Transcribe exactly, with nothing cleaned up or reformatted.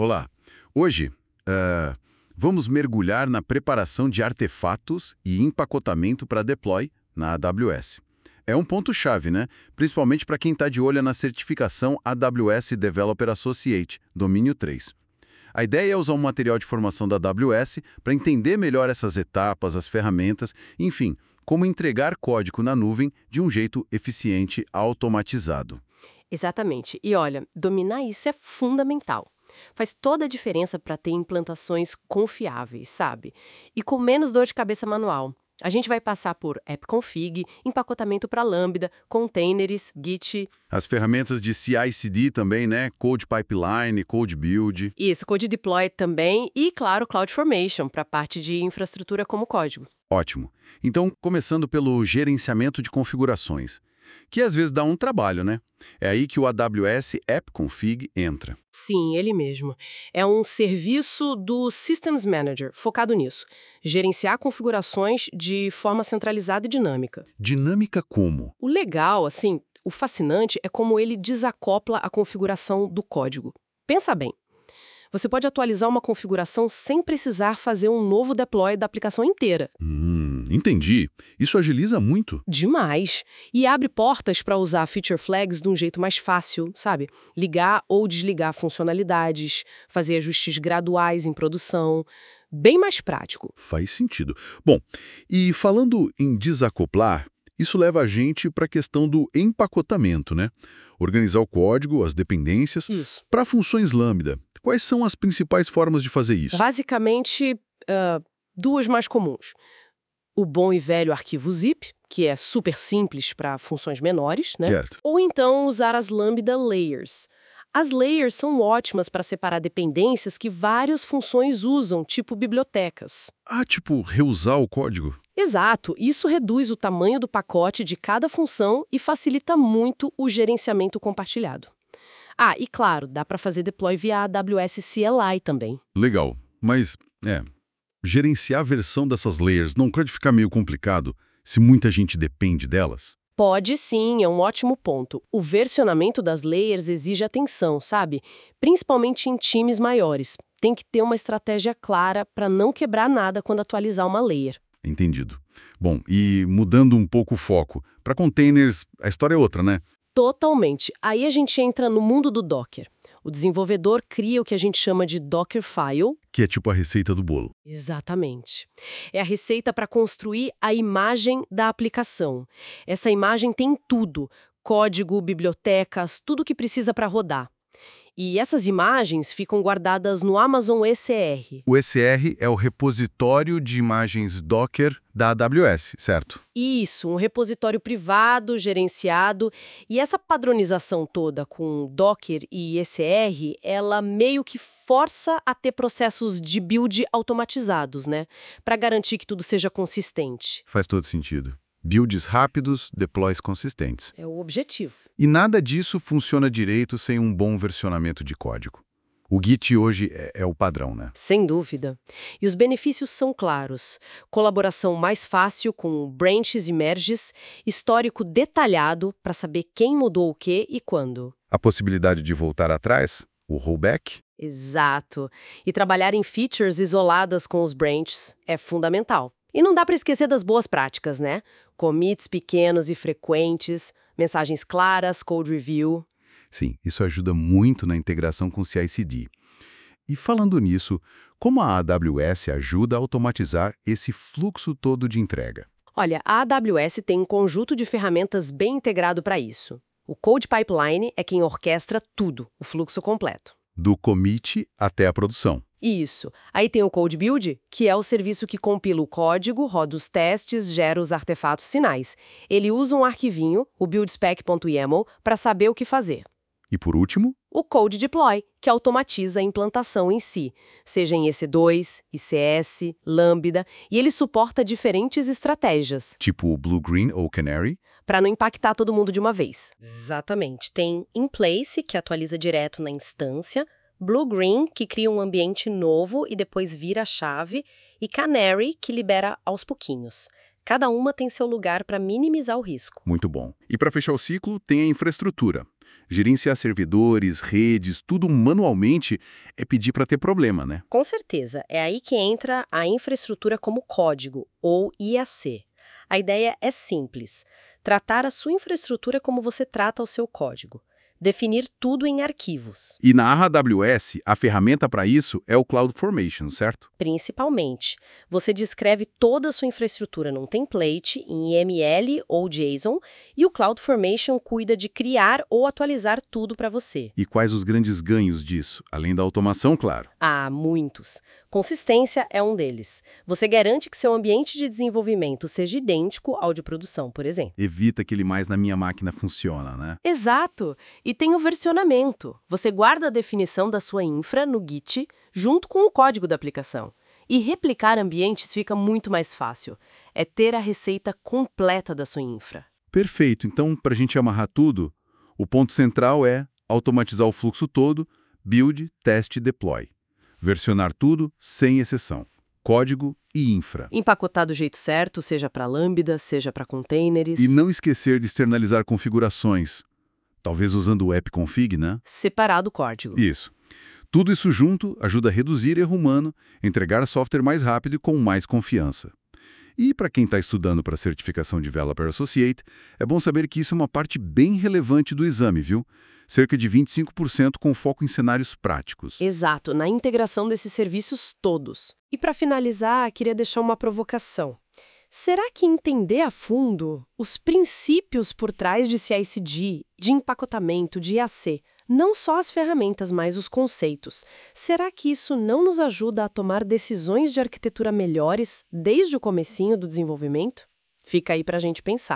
Olá. Hoje, ah, vamos mergulhar na preparação de artefatos e empacotamento para deploy na A W S. É um ponto-chave, né? Principalmente para quem está de olho na certificação A W S Developer Associate, domínio três. A ideia é usar um material de formação da A W S para entender melhor essas etapas, as ferramentas, enfim, como entregar código na nuvem de um jeito eficiente, automatizado. Exatamente. E olha, dominar isso é fundamental. Faz toda a diferença para ter implantações confiáveis, sabe? E com menos dor de cabeça manual. A gente vai passar por app-config, empacotamento para Lambda, containers, Git. As ferramentas de C I C D também, né? Code Pipeline, Code Build. Isso, Code Deploy também e, claro, CloudFormation para a parte de infraestrutura como código. Ótimo. Então, começando pelo gerenciamento de configurações, que às vezes dá um trabalho, né? É aí que o A W S App Config entra. Sim, ele mesmo. É um serviço do Systems Manager, focado nisso. Gerenciar configurações de forma centralizada e dinâmica. Dinâmica como? O legal, assim, o fascinante é como ele desacopla a configuração do código. Pensa bem. Você pode atualizar uma configuração sem precisar fazer um novo deploy da aplicação inteira. Hum, entendi. Isso agiliza muito. Demais. E abre portas para usar feature flags de um jeito mais fácil, sabe? Ligar ou desligar funcionalidades, fazer ajustes graduais em produção. Bem mais prático. Faz sentido. Bom, e falando em desacoplar, isso leva a gente para a questão do empacotamento, né? Organizar o código, as dependências, Isso. para funções Lambda. Quais são as principais formas de fazer isso? Basicamente, ah, duas mais comuns. O bom e velho arquivo zip, que é super simples para funções menores, né? Certo. Ou então usar as Lambda Layers. As layers são ótimas para separar dependências que várias funções usam, tipo bibliotecas. Ah, tipo, reusar o código? Exato, isso reduz o tamanho do pacote de cada função e facilita muito o gerenciamento compartilhado. Ah, e claro, dá para fazer deploy via A W S C L I também. Legal. Mas, é, gerenciar a versão dessas layers não pode ficar meio complicado se muita gente depende delas? Pode sim, é um ótimo ponto. O versionamento das layers exige atenção, sabe? Principalmente em times maiores. Tem que ter uma estratégia clara para não quebrar nada quando atualizar uma layer. Entendido. Bom, e mudando um pouco o foco, para containers, a história é outra, né? Totalmente. Aí a gente entra no mundo do Docker. O desenvolvedor cria o que a gente chama de Dockerfile. Que é tipo a receita do bolo. Exatamente. É a receita para construir a imagem da aplicação. Essa imagem tem tudo: código, bibliotecas, tudo que precisa para rodar. E essas imagens ficam guardadas no Amazon E C R. O E C R é o repositório de imagens Docker da A W S, certo? Isso, um repositório privado, gerenciado. E essa padronização toda com Docker e E C R, ela meio que força a ter processos de build automatizados, né? Para garantir que tudo seja consistente. Faz todo sentido. Builds rápidos, deploys consistentes. É o objetivo. E nada disso funciona direito sem um bom versionamento de código. O Git hoje é, é o padrão, né? Sem dúvida. E os benefícios são claros. Colaboração mais fácil com branches e merges, histórico detalhado para saber quem mudou o que e quando. A possibilidade de voltar atrás, o rollback. Exato. E trabalhar em features isoladas com os branches é fundamental. E não dá para esquecer das boas práticas, né? Commits pequenos e frequentes, mensagens claras, code review. Sim, isso ajuda muito na integração com C I C D. E falando nisso, como a A W S ajuda a automatizar esse fluxo todo de entrega? Olha, a AWS tem um conjunto de ferramentas bem integrado para isso. O Code Pipeline é quem orquestra tudo, o fluxo completo. Do commit até a produção. Isso. Aí tem o Code Build, que é o serviço que compila o código, roda os testes, gera os artefatos sinais. Ele usa um arquivinho, o buildspec.yaml, para saber o que fazer. E por último, O Code Deploy, que automatiza a implantação em si, seja em E C dois, I C S, Lambda, e ele suporta diferentes estratégias. tipo Blue Green ou Canary, Para não impactar todo mundo de uma vez. Exatamente. Tem InPlace, que atualiza direto na instância, Blue Green, que cria um ambiente novo e depois vira a chave, e Canary, que libera aos pouquinhos. Cada uma tem seu lugar para minimizar o risco. Muito bom. E para fechar o ciclo, tem a infraestrutura. Gerenciar servidores, redes, tudo manualmente é pedir para ter problema, né? Com certeza, é aí que entra a infraestrutura como código, ou I A C. A ideia é simples: tratar a sua infraestrutura como você trata o seu código. Definir tudo em arquivos. E na A W S, a ferramenta para isso é o CloudFormation, certo? Principalmente, você descreve toda a sua infraestrutura num template, em I M L ou JSON, e o CloudFormation cuida de criar ou atualizar tudo para você. E quais os grandes ganhos disso? Além da automação, claro. Há muitos. Consistência é um deles. Você garante que seu ambiente de desenvolvimento seja idêntico ao de produção, por exemplo. Evita que ele mais na minha máquina funciona, né? Exato! E tem o versionamento. Você guarda a definição da sua infra no Git junto com o código da aplicação. E replicar ambientes fica muito mais fácil. É ter a receita completa da sua infra. Perfeito. Então, para a gente amarrar tudo, o ponto central é automatizar o fluxo todo, build, teste e deploy. Versionar tudo, sem exceção. Código e infra. Empacotar do jeito certo, seja para Lambda, seja para containers. E não esquecer de externalizar configurações. Talvez usando o app config, né? Separar do código. Isso. Tudo isso junto ajuda a reduzir erro humano, entregar software mais rápido e com mais confiança. E para quem está estudando para a certificação Developer Associate, é bom saber que isso é uma parte bem relevante do exame, viu? Cerca de vinte e cinco por cento com foco em cenários práticos. Exato, na integração desses serviços todos. E para finalizar, queria deixar uma provocação. Será que entender a fundo os princípios por trás de C I C D, de empacotamento, de I A C, não só as ferramentas, mas os conceitos, será que isso não nos ajuda a tomar decisões de arquitetura melhores desde o comecinho do desenvolvimento? Fica aí para a gente pensar.